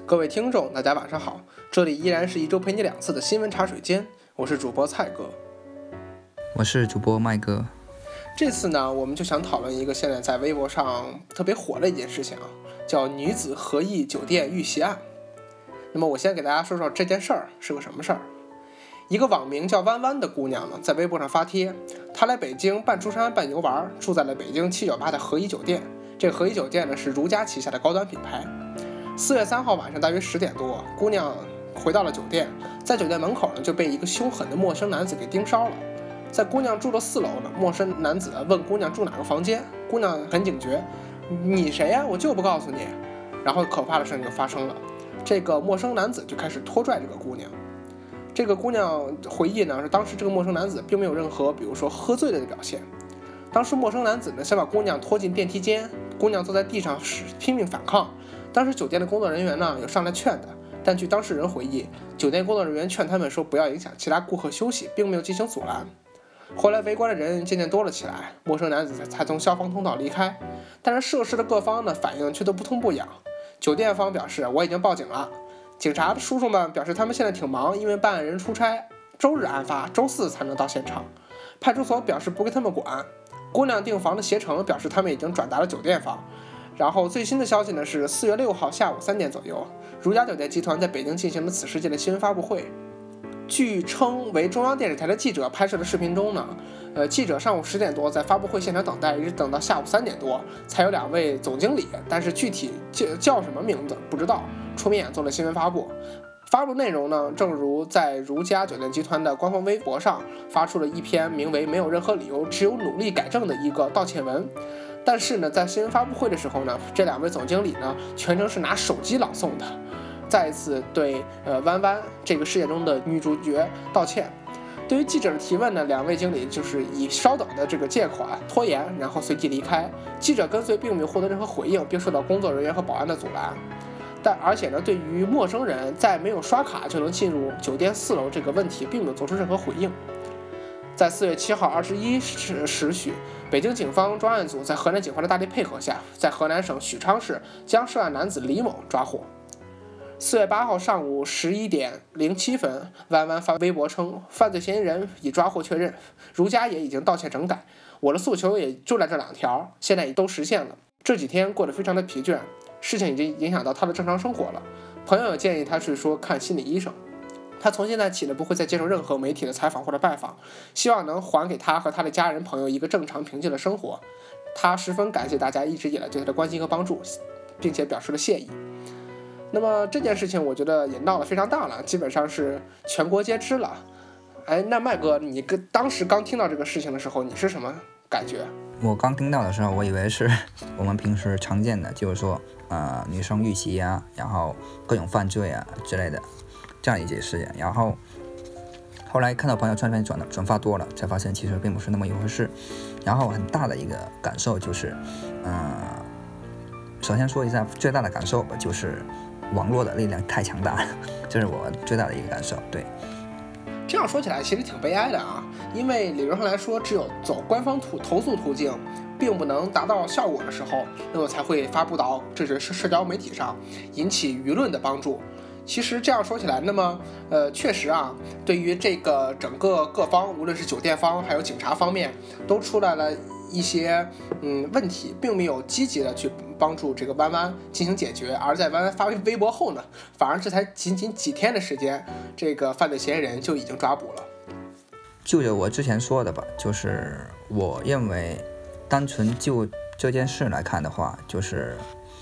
各位听众，大家晚上好，这里依然是一周陪你2次的新闻茶水间，我是主播蔡哥， 我是主播麦哥。 这次呢，我们就想讨论一个现在在微博上特别火的一件事情啊，叫女子合意酒店遇袭案。那么我先给大家说说这件事儿是个什么事儿。一个网名叫弯弯的姑娘呢，在微博上发帖，她来北京半出差半游玩，住在了北京798的合一酒店。这个合一酒店呢是如家旗下的高端品牌。4月3号晚上大约10点多，姑娘回到了酒店，在酒店门口呢就被一个凶狠的陌生男子给盯梢了。在姑娘住的4楼呢，陌生男子问姑娘住哪个房间，姑娘很警觉，你谁呀？我就不告诉你。然后可怕的事情就发生了，这个陌生男子就开始拖拽这个姑娘。这个姑娘回忆呢，是当时这个陌生男子并没有任何比如说喝醉了的表现。当时陌生男子呢想把姑娘拖进电梯间，姑娘坐在地上拼命反抗。当时酒店的工作人员呢有上来劝的，但据当事人回忆，酒店工作人员劝他们说不要影响其他顾客休息，并没有进行阻拦。后来围观的人渐渐多了起来，陌生男子才从消防通道离开，但是涉事的各方呢反应却都不痛不痒。酒店方表示我已经报警了，警察的叔叔们表示他们现在挺忙，因为办案人出差，周日案发，周4才能到现场。派出所表示不给他们管。姑娘订房的携程表示他们已经转达了酒店方。然后最新的消息呢是4月6号下午3点左右，如家酒店集团在北京进行了此事件的新闻发布会。据称为中央电视台的记者拍摄的视频中呢，记者上午10点多在发布会现场等待，一直等到下午3点多，才有2位总经理，但是具体叫什么名字不知道，出面做了新闻发布。发布内容呢，正如在如家酒店集团的官方微博上发出了一篇名为没有任何理由，只有努力改正的一个道歉文。但是呢，在新闻发布会的时候呢，这2位总经理呢全程是拿手机朗诵的，再一次对弯弯这个事件中的女主角道歉。对于记者的提问呢，2位经理就是以稍等的这个借口拖延，然后随即离开。记者跟随并没有获得任何回应，并受到工作人员和保安的阻拦。而且呢，对于陌生人在没有刷卡就能进入酒店4楼这个问题，并没有做出任何回应。在4月7号21时许，北京警方专案组在河南警方的大力配合下，在河南省许昌市将涉案男子李某抓获。4月8号上午11点07分，弯弯发微博称，犯罪嫌疑人已抓获确认，如家也已经道歉整改，我的诉求也就在这2条，现在也都实现了。这几天过得非常的疲倦，事情已经影响到他的正常生活了，朋友建议他去看心理医生。他从现在起呢不会再接受任何媒体的采访或者拜访，希望能还给他和他的家人朋友一个正常平静的生活。他十分感谢大家一直以来对他的关心和帮助，并且表示了谢意。那么这件事情我觉得也闹得非常大了，基本上是全国皆知了。那麦哥，你当时刚听到这个事情的时候，你是什么感觉？ 我刚听到的时候，我以为是我们平时常见的，就是说女生遇袭啊，然后各种犯罪啊之类的这样一件事情。然后后来看到朋友圈转发多了，才发现其实并不是那么一回事。然后很大的一个感受就是首先说一下最大的感受吧，就是网络的力量太强大了，这是我最大的一个感受。对， 这样说起来其实挺悲哀的啊，因为理论上来说，只有走官方投诉途径并不能达到效果的时候，那么才会发布到这是社交媒体上，引起舆论的帮助。其实这样说起来，那么确实啊，对于这个整个各方，无论是酒店方还有警察方面，都出来了一些问题，并没有积极的去帮助这个弯弯进行解决。而在弯弯发微博后呢，反而这才仅几天的时间，这个犯罪嫌疑人就已经抓捕了。 就着我之前说的吧，就是我认为单纯就这件事来看的话，就是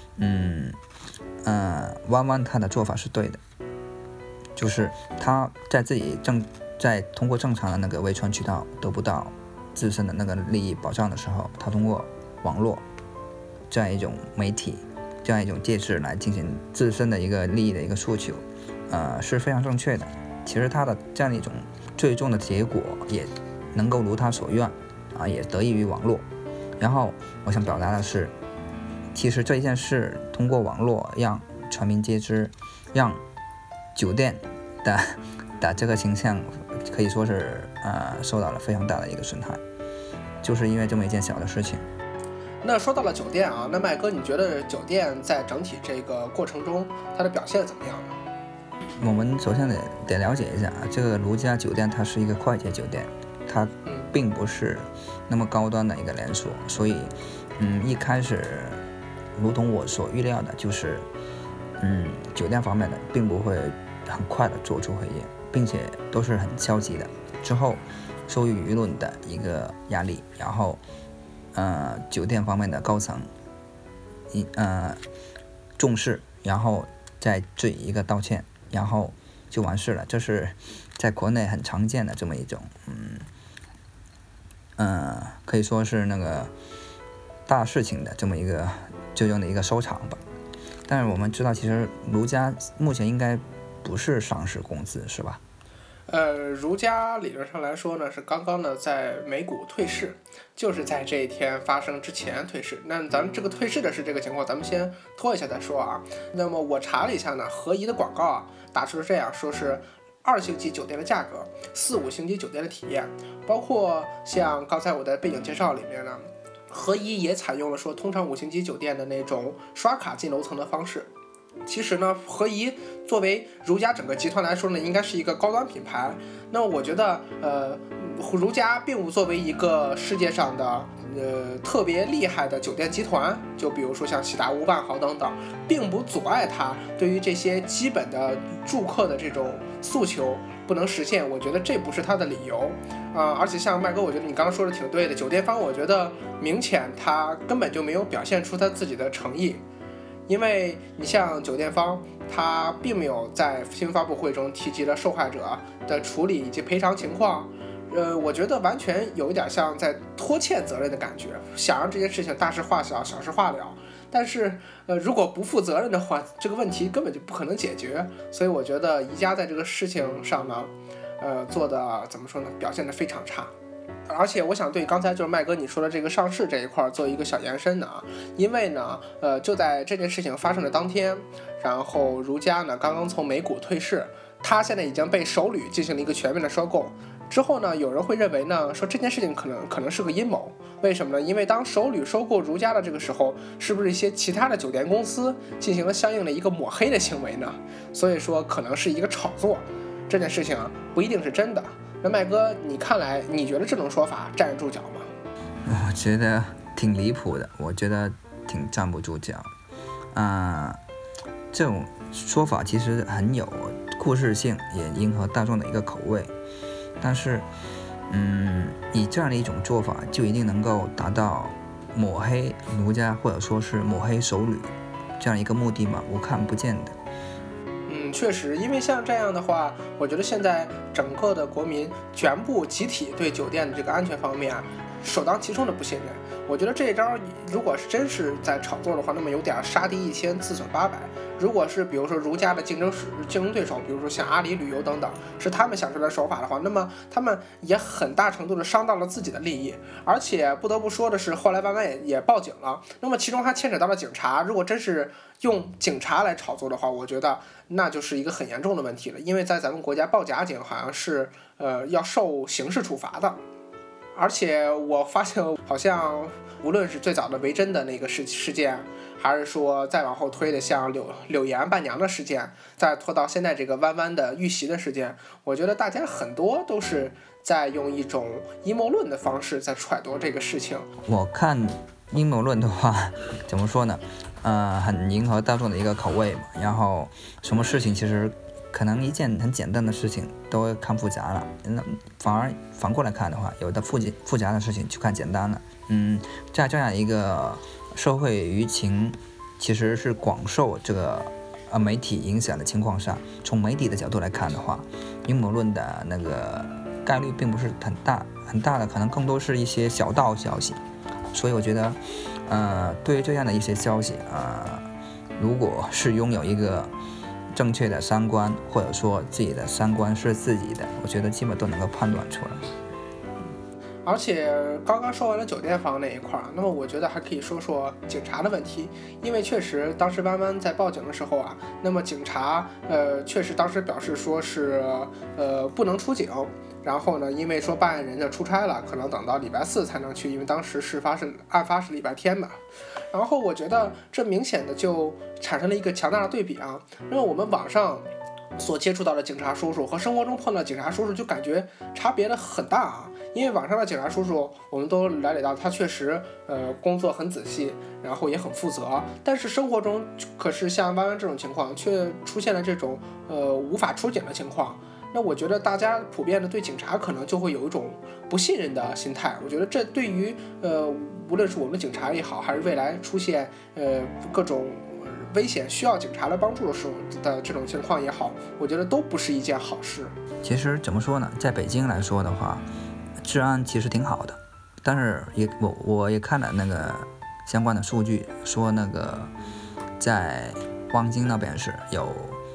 弯弯他的做法是对的，就是他在自己在通过正常的那个维权渠道得不到自身的那个利益保障的时候，他通过网络这样一种媒体，这样一种介质来进行自身的一个利益的一个诉求，是非常正确的。其实他的这样一种最终的结果也能够如他所愿也得益于网络。然后我想表达的是，其实这一件事通过网络让全民皆知，让酒店的这个形象可以说是受到了非常大的一个损害，就是因为这么一件小的事情。 那说到了酒店啊，那麦哥，你觉得酒店在整体这个过程中，它的表现怎么样呢？ 我们首先得了解一下，这个如家酒店它是一个快捷酒店，它并不是那么高端的一个连锁，所以一开始如同我所预料的，就是酒店方面的并不会很快的做出回应，并且都是很消极的。之后受于舆论的一个压力，然后酒店方面的高层重视，然后再致以一个道歉，然后就完事了。这是在国内很常见的这么一种可以说是那个大事情的这么一个最终的一个收场吧。但是我们知道，其实如家目前应该不是上市公司，是吧？ 如家理论上来说呢，是刚刚呢在美股退市，就是在这一天发生之前退市。那咱们这个退市的是这个情况，咱们先拖一下再说啊。那么我查了一下呢，合宜的广告啊，打出了这样说是2星级酒店的价格，4、5星级酒店的体验，包括像刚才我的背景介绍里面呢，合宜也采用了说通常5星级酒店的那种刷卡进楼层的方式。其实呢，合宜作为如家整个集团来说呢，应该是一个高端品牌。那我觉得，如家并不作为一个世界上的特别厉害的酒店集团，就比如说像喜达屋、万豪等等，并不阻碍它对于这些基本的住客的这种诉求不能实现。我觉得这不是它的理由而且像麦哥，我觉得你刚刚说的挺对的，酒店方我觉得明显他根本就没有表现出他自己的诚意。因为你像酒店方，他并没有在新闻发布会中提及了受害者的处理以及赔偿情况，我觉得完全有一点像在拖欠责任的感觉，想让这件事情大事化小，小事化了。但是，如果不负责任的话，这个问题根本就不可能解决。所以我觉得宜家在这个事情上呢，做的怎么说呢，表现得非常差。而且我想对刚才就是麦哥你说的这个上市这一块做一个小延伸的啊，因为呢，就在这件事情发生的当天，然后如家呢刚刚从美股退市，它现在已经被首旅进行了一个全面的收购。之后呢，有人会认为呢，说这件事情可能是个阴谋，为什么呢？因为当首旅收购如家的这个时候，是不是一些其他的酒店公司进行了相应的一个抹黑的行为呢？所以说可能是一个炒作，这件事情不一定是真的。那麦哥，你看来你觉得这种说法站得住脚吗？ 我觉得挺离谱的，我觉得挺站不住脚。这种说法其实很有故事性，也迎合大众的一个口味。但是，以这样的一种做法，就一定能够达到抹黑如家或者说是抹黑首旅这样一个目的吗？我看不见的。 确实，因为像这样的话，我觉得现在整个的国民全部集体对酒店的这个安全方面首当其冲的不信任。我觉得这一招如果是真是在炒作的话，那么有点杀敌1000自损800。如果是比如说如家的竞争对手，比如说像阿里旅游等等，是他们想出来的手法的话，那么他们也很大程度的伤到了自己的利益。而且不得不说的是，后来万万也报警了，那么其中还牵扯到了警察。如果真是用警察来炒作的话，我觉得那就是一个很严重的问题了，因为在咱们国家报假警好像是要受刑事处罚的。而且我发现好像无论是最早的维珍的那个事件，还是说再往后推的像柳岩伴娘的事件，再拖到现在这个弯弯的遇袭的事件，我觉得大家很多都是在用一种阴谋论的方式在揣度这个事情。 我看阴谋论的话，怎么说呢？很迎合大众的一个口味嘛。然后什么事情其实可能一件很简单的事情都看复杂了，反过来看的话，有的复杂的事情就看简单了。在这样一个社会舆情其实是广受这个媒体影响的情况下，从媒体的角度来看的话，阴谋论的那个概率并不是很大的，可能更多是一些小道消息。所以我觉得对于这样的一些消息如果是拥有一个正确的三观，或者说自己的三观是自己的，我觉得基本都能够判断出来。 而且刚刚说完了酒店方那一块，那么我觉得还可以说说警察的问题，因为确实当时弯弯在报警的时候那么警察确实当时表示说是不能出警， 然后呢，因为说办案人就出差了，可能等到礼拜4才能去，因为当时案发是礼拜天嘛。然后我觉得这明显的就产生了一个强大的对比啊。那么我们网上所接触到的警察叔叔和生活中碰到的警察叔叔就感觉差别的很大啊。因为网上的警察叔叔我们都了解到他确实工作很仔细，然后也很负责，但是生活中可是像弯弯这种情况却出现了这种无法出警的情况。那我觉得大家普遍的对警察可能就会有一种不信任的心态。我觉得这对于无论是我们警察也好，还是未来出现各种危险需要警察的帮助的时候的这种情况也好，我觉得都不是一件好事。 其实怎么说呢，在北京来说的话，治安其实挺好的，但是我也看了那个相关的数据，说那个在望京那边是有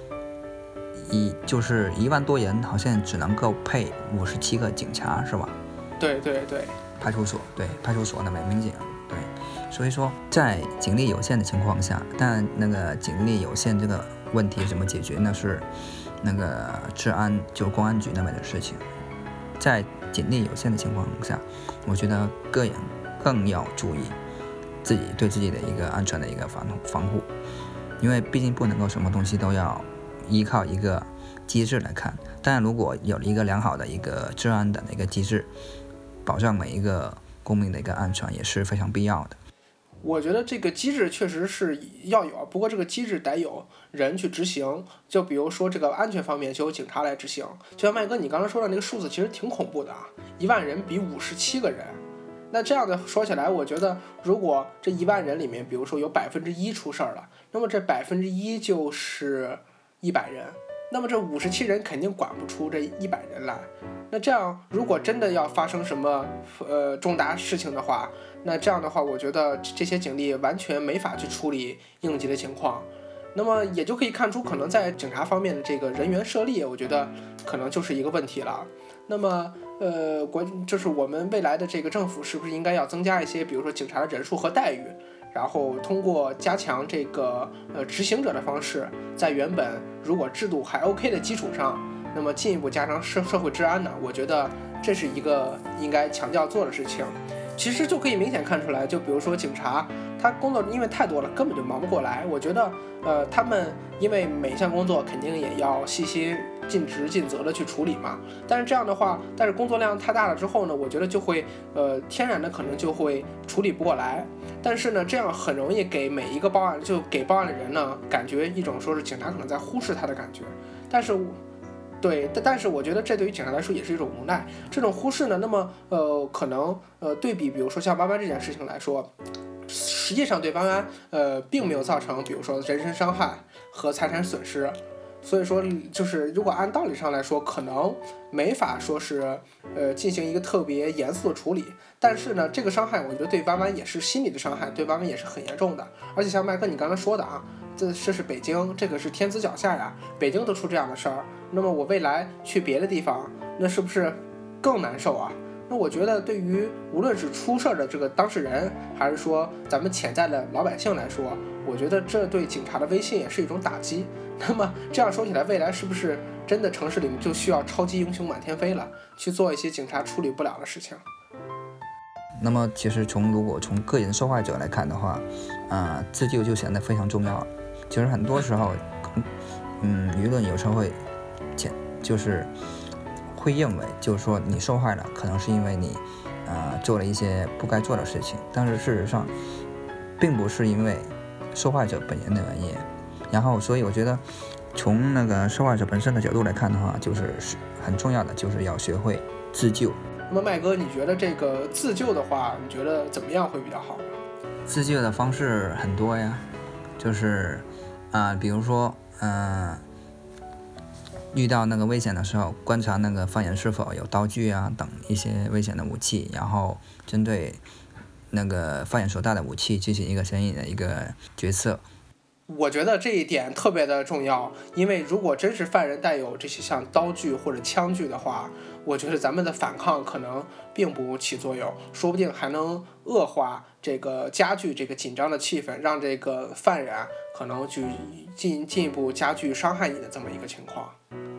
就是1万多人，好像只能够配57个警察，是吧？ 对， 派出所那边民警，对，所以说在警力有限的情况下，但那个警力有限这个问题怎么解决呢？是那个治安就公安局那边的事情。在警力有限的情况下，我觉得个人更要注意对自己的一个安全的一个防护，因为毕竟不能够什么东西都要依靠一个机制来看。当然如果有了一个良好的一个治安的一个机制，保障每一个公民的一个安全也是非常必要的。 我觉得这个机制确实是要有，不过这个机制得有人去执行。就比如说这个安全方面就由警察来执行。就像麦哥你刚才说的那个数字其实挺恐怖的啊，1万人比57个人。那这样的说起来，我觉得如果这1万人里面比如说有1%出事儿了，那么这1%就是100人，那么这57人肯定管不出这100人来。那这样如果真的要发生什么重大事情的话，那这样的话我觉得这些警力完全没法去处理应急的情况。那么也就可以看出，可能在警察方面的这个人员设立，我觉得可能就是一个问题了。那么就是我们未来的这个政府是不是应该要增加一些比如说警察的人数和待遇，然后通过加强这个执行者的方式，在原本如果制度还 OK 的基础上，那么进一步加强社会治安呢？我觉得这是一个应该强调做的事情。其实就可以明显看出来，就比如说警察他工作因为太多了，根本就忙不过来。我觉得他们因为每一项工作肯定也要细心尽职尽责的去处理嘛，但是这样的话，但是工作量太大了之后呢，我觉得就会天然的可能就会处理不过来。但是呢，这样很容易给每一个报案的人呢，感觉一种说是警察可能在忽视他的感觉。但是我觉得这对于警察来说也是一种无奈。这种忽视呢，那么可能对比比如说像弯弯这件事情来说，实际上对弯弯并没有造成比如说人身伤害和财产损失。所以说就是如果按道理上来说，可能没法说是进行一个特别严肃的处理。但是呢，这个伤害我觉得对弯弯也是心理的伤害，对弯弯也是很严重的。而且像麦哥你刚才说的啊，这是北京，这个是天子脚下呀，北京都出这样的事儿，那么我未来去别的地方，那是不是更难受啊？那我觉得对于无论是出事的这个当事人，还是说咱们潜在的老百姓来说，我觉得这对警察的威信也是一种打击。那么这样说起来，未来是不是真的城市里面就需要超级英雄满天飞了，去做一些警察处理不了的事情？ 那么其实如果从个人受害者来看的话，自救就显得非常重要。其实很多时候舆论有时候就是会认为就是说你受害了，可能是因为你做了一些不该做的事情，但是事实上并不是因为受害者本人的原因。然后所以我觉得从那个受害者本身的角度来看的话，就是很重要的就是要学会自救。 那么麦哥，你觉得这个自救的话，你觉得怎么样会比较好呢？ 自救的方式很多呀，就是比如说遇到那个危险的时候，观察那个犯人是否有刀具啊等一些危险的武器，然后针对那个犯人所带的武器进行一个相应的一个决策。 我觉得这一点特别的重要，因为如果真是犯人带有这些像刀具或者枪具的话，我觉得咱们的反抗可能并不起作用，说不定还能恶化加剧这个紧张的气氛，让这个犯人可能去进一步加剧伤害你的这么一个情况。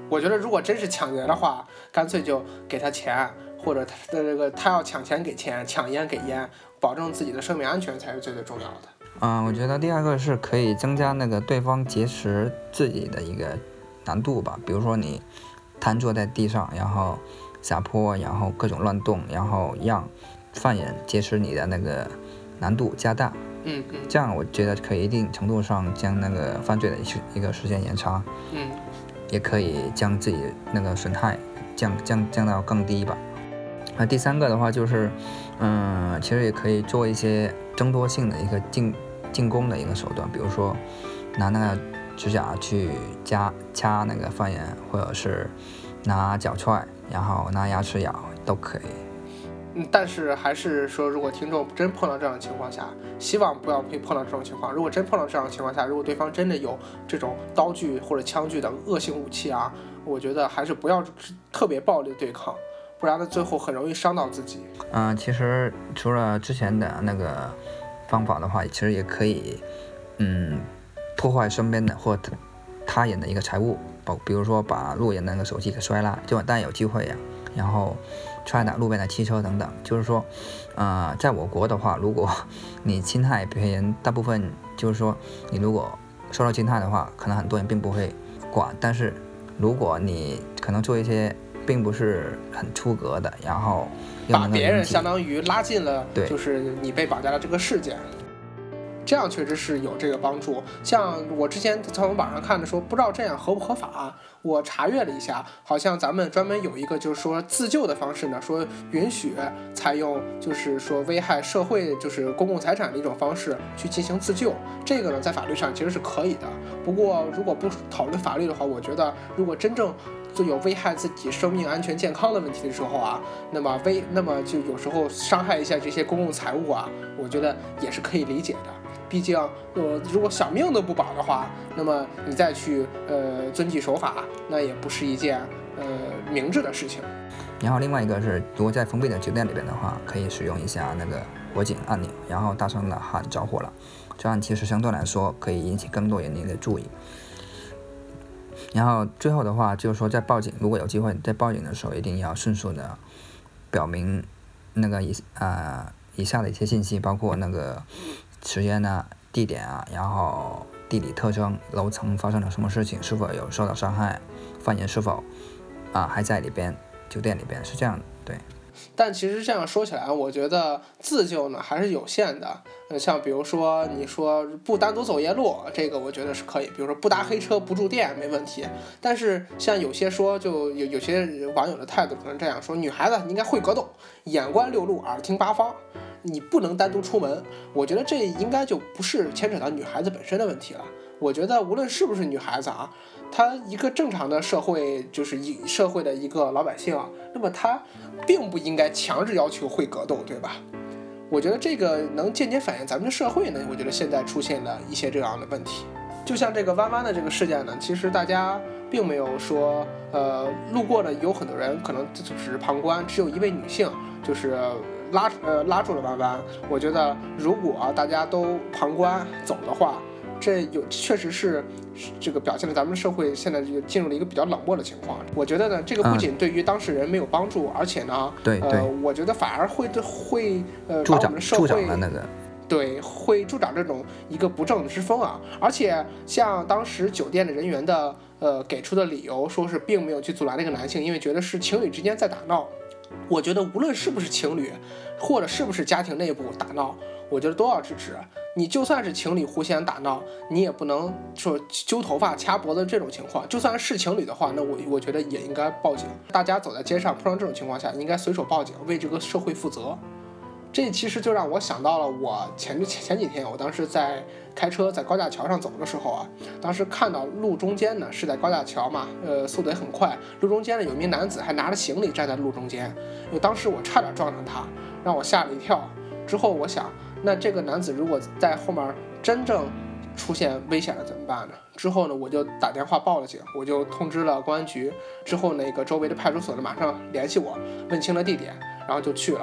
我觉得如果真是抢劫的话，干脆就给他钱，或者他要抢钱给钱，抢烟给烟，保证自己的生命安全才是最最重要的。 我觉得第二个是可以增加那个对方劫持自己的一个难度吧，比如说你瘫坐在地上，然后下坡，然后各种乱动，然后让犯人劫持你的那个难度加大。这样我觉得可以一定程度上将那个犯罪的一个时间延长。也可以将自己那个损害降到更低吧。第三个的话就是，其实也可以做一些争夺性的一个进攻的一个手段，比如说拿那个指甲去掐那个犯人，或者是拿脚踹，然后拿牙齿咬都可以。 但是还是说，如果听众真碰到这样的情况下，希望不要碰到这种情况。如果真碰到这样的情况下，如果对方真的有这种刀具或者枪具的恶性武器啊，我觉得还是不要特别暴力的对抗，不然呢最后很容易伤到自己。 其实除了之前的那个方法的话，其实也可以破坏身边的或他人的一个财物，比如说把路人的那个手机给摔烂，就但有机会呀，然后踹打路边的汽车等等。就是说在我国的话，如果你侵害别人，大部分就是说你如果受到侵害的话，可能很多人并不会管，但是如果你可能做一些并不是很出格的，然后把别人相当于拉近了就是你被绑架的这个事件，这样确实是有这个帮助。像我之前从网上看的说，不知道这样合不合法，我查阅了一下，好像咱们专门有一个就是说自救的方式呢，说允许采用就是说危害社会就是公共财产的一种方式去进行自救，这个呢在法律上其实是可以的。不过如果不讨论法律的话，我觉得如果真正就有危害自己生命安全健康的问题的时候啊，那么就有时候伤害一下这些公共财物啊，我觉得也是可以理解的。毕竟如果小命都不保的话，那么你再去遵纪守法，那也不是一件明智的事情。 然后另外一个是，如果在封闭的酒店里边的话，可以使用一下那个火警按钮，然后大声的喊着火了，这样其实相对来说可以引起更多人的注意。然后最后的话就是说，在报警，如果有机会在报警的时候，一定要迅速的表明那个以下的一些信息，包括那个时间啊、地点啊，然后地理特征、楼层发生了什么事情，是否有受到伤害，犯人是否还在里边，酒店里边，是这样的。对。 但其实这样说起来，我觉得自救呢还是有限的。像比如说你说不单独走夜路，这个我觉得是可以，比如说不搭黑车不住店没问题。但是像有些说，就有些网友的态度可能这样说，女孩子你应该会格斗，眼观六路，耳听八方，你不能单独出门。我觉得这应该就不是牵扯到女孩子本身的问题了。我觉得无论是不是女孩子啊，她一个正常的社会，就是社会的一个老百姓，那么她并不应该强制要求会格斗，对吧？我觉得这个能间接反映咱们的社会呢，我觉得现在出现了一些这样的问题。就像这个弯弯的这个事件呢，其实大家并没有说路过的有很多人可能只是旁观，只有一位女性就是拉住了弯弯。我觉得如果大家都旁观走的话，这确实是这个表现了咱们社会现在就进入了一个比较冷漠的情况。我觉得呢，这个不仅对于当事人没有帮助，而且呢，我觉得反而会把我们的社会会助长这种一个不正之风啊。而且像当时酒店的人员的给出的理由，说是并没有去阻拦那个男性，因为觉得是情侣之间在打闹。我觉得无论是不是情侣，或者是不是家庭内部打闹，我觉得都要制止。你就算是情侣互相打闹，你也不能说揪头发掐脖子这种情况。就算是情侣的话，那我觉得也应该报警。大家走在街上碰上这种情况下，应该随手报警，为这个社会负责。这其实就让我想到了我前几天，我当时在开车在高架桥上走的时候啊，当时看到路中间呢是在高架桥嘛，速度也很快，路中间呢有一名男子还拿着行李站在路中间，当时我差点撞上他，让我吓了一跳。之后我想，那这个男子如果在后面真正出现危险了怎么办呢？之后呢，我就打电话报了警，我就通知了公安局。之后那个周围的派出所呢马上联系我，问清了地点，然后就去了。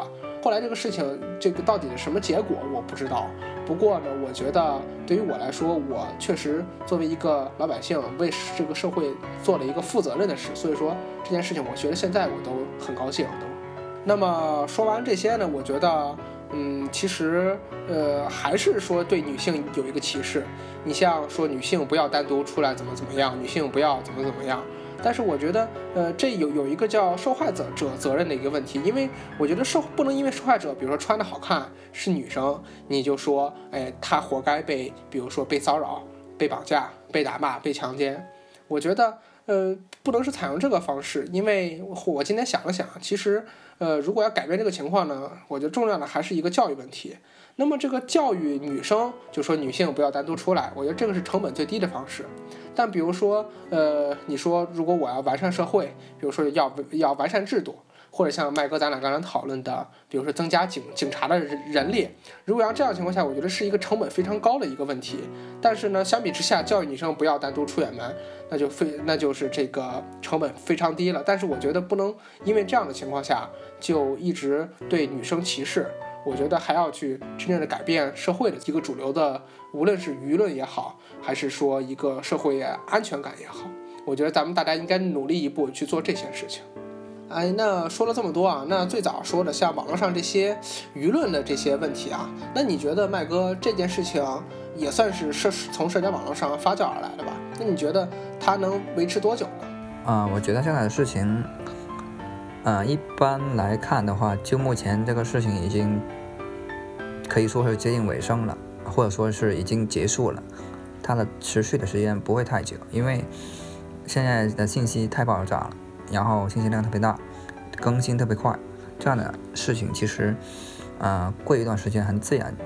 后来这个事情这个到底是什么结果我不知道。不过呢，我觉得对于我来说，我确实作为一个老百姓，为这个社会做了一个负责任的事，所以说这件事情我觉得现在我都很高兴都。那么说完这些呢，我觉得其实还是说对女性有一个歧视。你像说女性不要单独出来怎么样，女性不要怎么样。但是我觉得这有一个叫受害者责任的一个问题，因为我觉得不能因为受害者比如说穿的好看是女生，你就说她活该比如说被骚扰、被绑架、被打骂、被强奸。我觉得不能是采用这个方式，因为我今天想了想，其实如果要改变这个情况呢，我觉得重要的还是一个教育问题。那么这个教育女生，就说女性不要单独出来，我觉得这个是成本最低的方式。但比如说你说如果我要完善社会，比如说要完善制度，或者像麦哥咱俩刚才讨论的，比如说增加警察的人力，如果要这样的情况下，我觉得是一个成本非常高的一个问题。但是呢，相比之下，教育女生不要单独出远门，那就是这个成本非常低了。但是我觉得不能因为这样的情况下就一直对女生歧视，我觉得还要去真正的改变社会的一个主流的，无论是舆论也好，还是说一个社会安全感也好，我觉得咱们大家应该努力一步去做这些事情。那说了这么多啊，那最早说的像网络上这些舆论的这些问题啊，那你觉得麦哥这件事情也算是从社交网络上发酵而来的吧？那你觉得它能维持多久呢？ 我觉得现在的事情一般来看的话，就目前这个事情已经可以说是接近尾声了，或者说是已经结束了，它的持续的时间不会太久，因为现在的信息太爆炸了，然后信息量特别大，更新特别快，这样的事情其实过一段时间很自然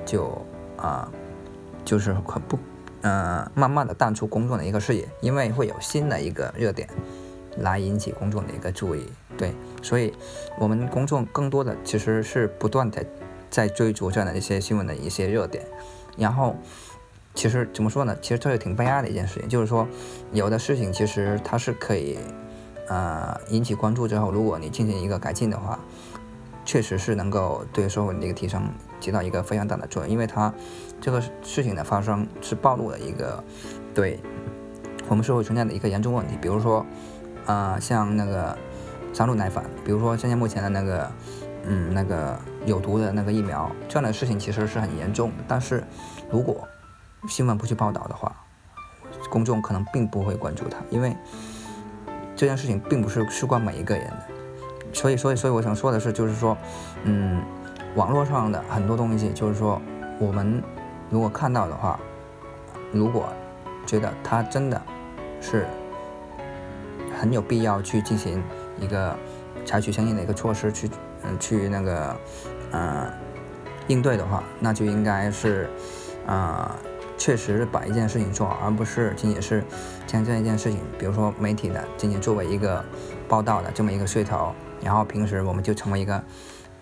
就是慢慢的淡出公众的一个视野，因为会有新的一个热点来引起公众的一个注意。对，所以我们公众更多的其实是不断的在追逐这样的一些新闻的一些热点。然后其实怎么说呢，其实这是挺悲哀的一件事情，就是说有的事情其实它是可以引起关注之后，如果你进行一个改进的话，确实是能够对社会的一个提升起到一个非常大的作用。因为它这个事情的发生是暴露了一个对我们社会存在的一个严重问题，比如说像那个三鹿奶粉，比如说现在目前的那个有毒的那个疫苗，这样的事情其实是很严重的。但是如果新闻不去报道的话，公众可能并不会关注它，因为这件事情并不是事关每一个人的。所以我想说的是，就是说网络上的很多东西，就是说我们如果看到的话，如果觉得它真的是很有必要去进行一个采取相应的一个措施去那个应对的话，那就应该是确实把一件事情做好，而不是仅仅是将这一件事情，比如说媒体的仅仅作为一个报道的这么一个噱头，然后平时我们就成为一个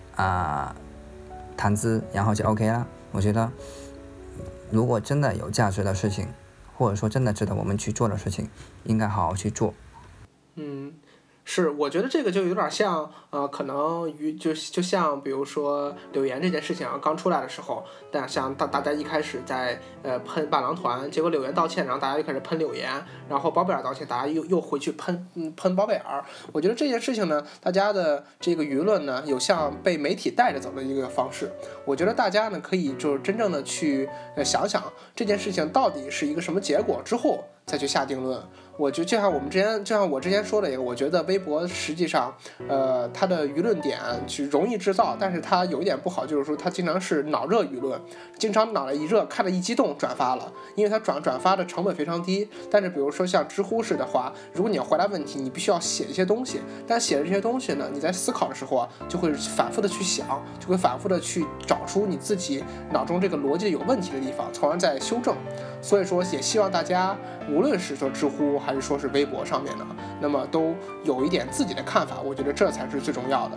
谈资，然后就 OK 了。我觉得如果真的有价值的事情，或者说真的值得我们去做的事情，应该好好去做。 是，我觉得这个就有点像可能就像比如说柳岩这件事情刚出来的时候，但像大家一开始在喷伴郎团，结果柳岩道歉，然后大家又开始喷柳岩，然后包贝尔道歉，大家又回去喷包贝尔。我觉得这件事情呢，大家的这个舆论呢，有像被媒体带着走的一个方式。我觉得大家呢可以就是真正的去想想这件事情到底是一个什么结果之后再去下定论。我就像我之前说的一个，我觉得微博实际上它的舆论点是容易制造，但是它有一点不好，就是说它经常是脑热舆论，经常脑袋一热看了一激动转发了，因为它转发的成本非常低。但是比如说像知乎式的话，如果你要回答问题，你必须要写一些东西，但写的这些东西呢，你在思考的时候就会反复的去想，就会反复的去找出你自己脑中这个逻辑有问题的地方，从而再修正。所以说也希望大家无论是说知乎还是说是微博上面的，那么都有一点自己的看法，我觉得这才是最重要的。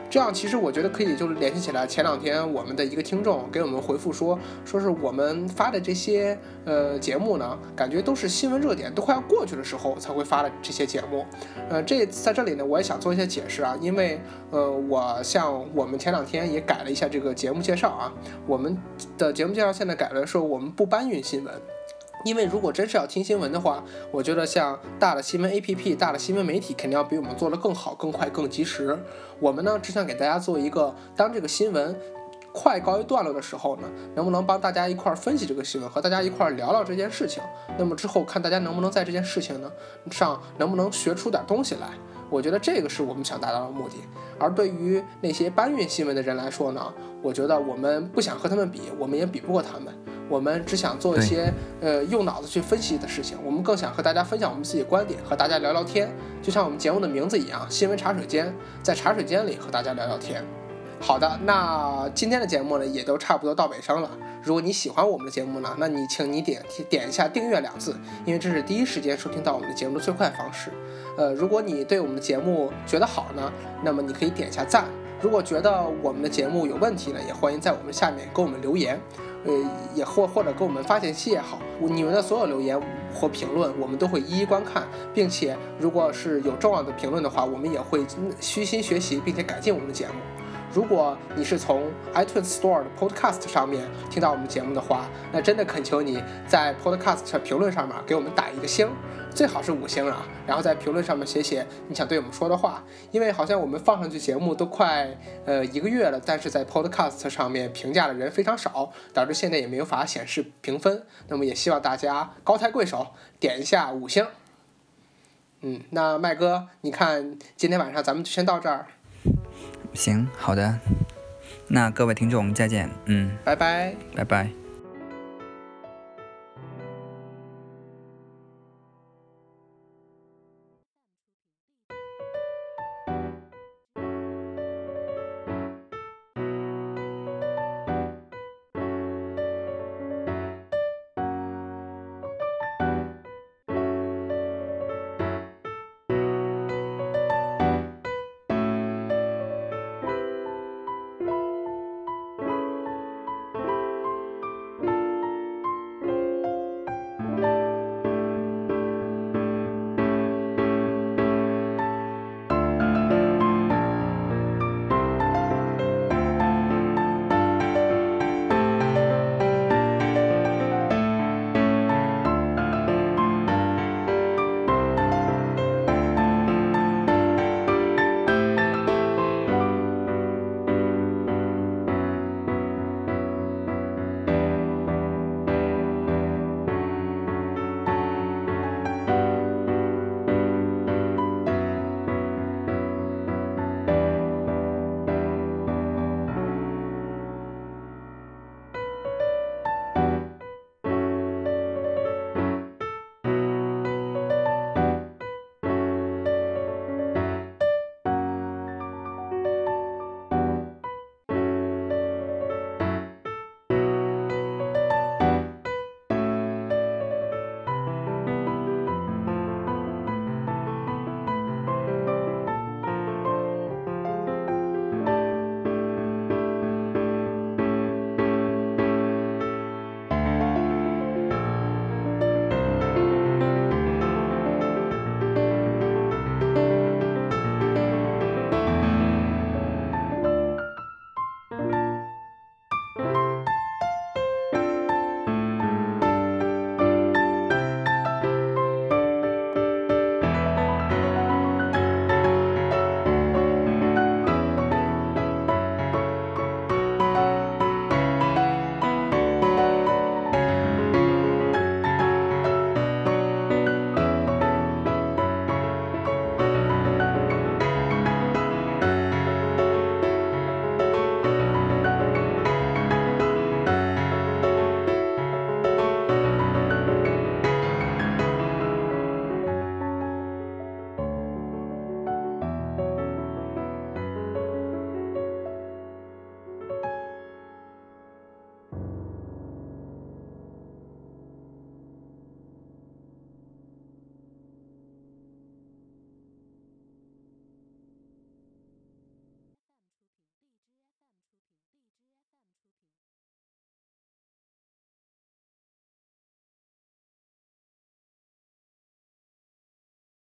这样其实我觉得可以就是联系起来前2天我们的一个听众给我们回复说是我们发的这些节目呢，感觉都是新闻热点都快要过去的时候才会发的这些节目。在这里呢，我也想做一些解释啊，因为我们前2天也改了一下这个节目介绍啊，我们的节目介绍现在改了，说我们不搬运新闻。因为如果真是要听新闻的话，我觉得像大的新闻 APP、大的新闻媒体肯定要比我们做得更好、更快、更及时。我们呢只想给大家做一个，当这个新闻快告一段落的时候呢，能不能帮大家一块分析这个新闻，和大家一块聊聊这件事情。那么之后看大家能不能在这件事情呢上能不能学出点东西来。我觉得这个是我们想达到的目的。而对于那些搬运新闻的人来说呢，我觉得我们不想和他们比，我们也比不过他们。我们只想做一些用脑子去分析的事情，我们更想和大家分享我们自己的观点，和大家聊聊天，就像我们节目的名字一样，新闻茶水间，在茶水间里和大家聊聊天。好的，那今天的节目呢也都差不多到尾声了。如果你喜欢我们的节目呢，那请你点一下订阅2字，因为这是第一时间收听到我们的节目的最快方式。如果你对我们的节目觉得好呢，那么你可以点一下赞。如果觉得我们的节目有问题呢，也欢迎在我们下面给我们留言，也或者给我们发信息也好，你们的所有留言或评论我们都会一一观看，并且如果是有重要的评论的话，我们也会虚心学习并且改进我们的节目。如果你是从 iTunes Store 的 Podcast 上面听到我们节目的话，那真的恳求你在 Podcast 评论上面给我们打一个星，最好是5星啊，然后在评论上面写你想对我们说的话。因为好像我们放上去节目都快1个月了，但是在 Podcast 上面评价的人非常少，导致现在也没有法显示评分。那么也希望大家高抬贵手，点一下5星。那麦哥，你看今天晚上咱们就先到这儿。 行，好的，那各位听众再见， 拜拜， 拜拜。